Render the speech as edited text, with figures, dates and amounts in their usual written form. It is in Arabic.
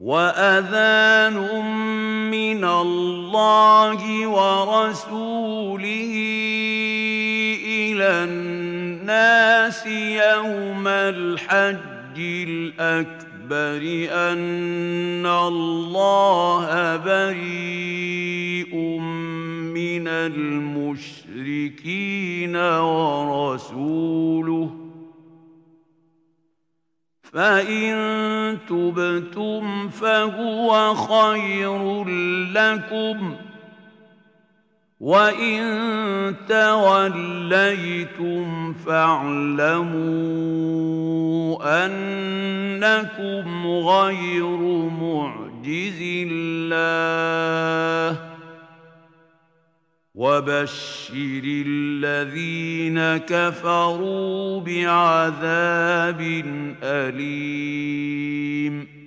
وأذان من الله ورسوله إلى الناس يوم الحج الأكبر أن الله بريء من المشركين ورسوله فإن تبتم فهو خير لكم وإن توليتم فاعلموا أنكم غير معجز الله وبشر الذين كفروا بعذاب أليم